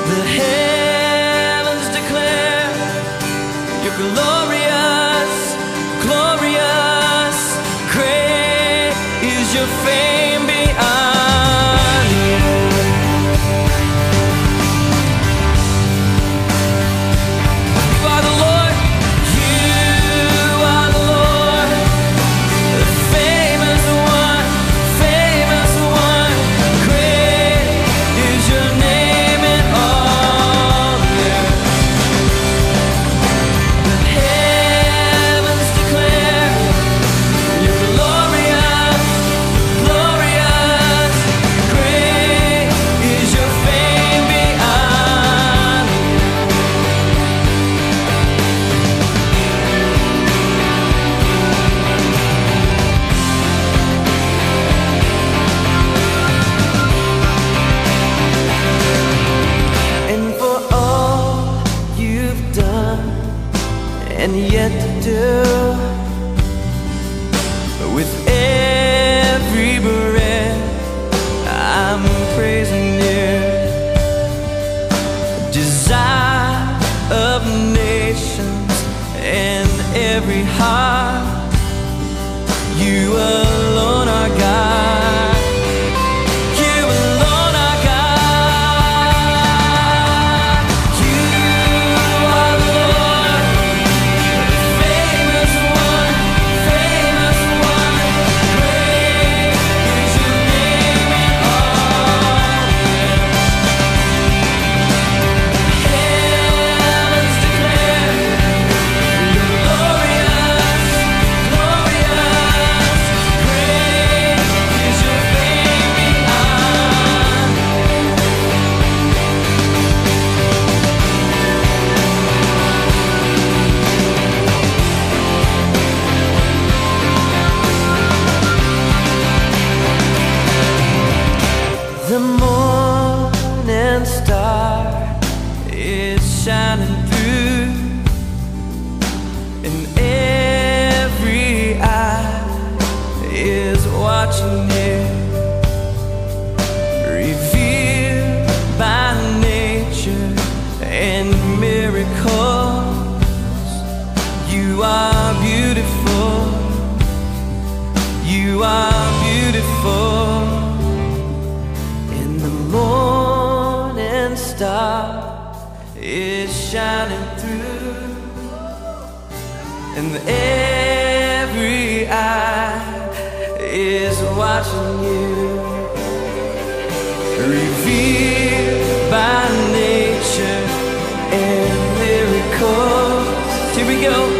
The heavens declare you're glorious, glorious. Great is your fame beyond you. You are the Lord, you are the Lord, the famous one, famous one. Great is your name in all the earth. The heavens declare you're glorious, glorious. Great is your fame beyond you. And for all you've done and yet to do, with every breath I'm praising you. Desire of nations and every heart, you alone are God. You alone are God. You are the Lord, famous one, famous one. Great is your name in all the earth. Heavens declare you're glorious, glorious. Great is your fame beyond. The morning star is shining through, and every eye is watching you. Revealed by nature and miracles, you are beautiful. You are beautiful. And the morning star is shining through, and every eye is watching you. Revealed by nature and miracles. Here we go.